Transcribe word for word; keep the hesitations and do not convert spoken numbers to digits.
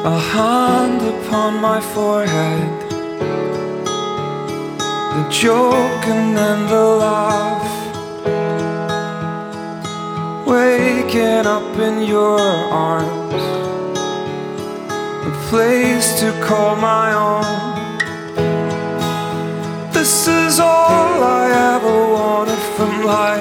a hand upon my forehead, the joke and then the laugh, waking up in your arms, a place to call my own. This is all I ever wanted from life.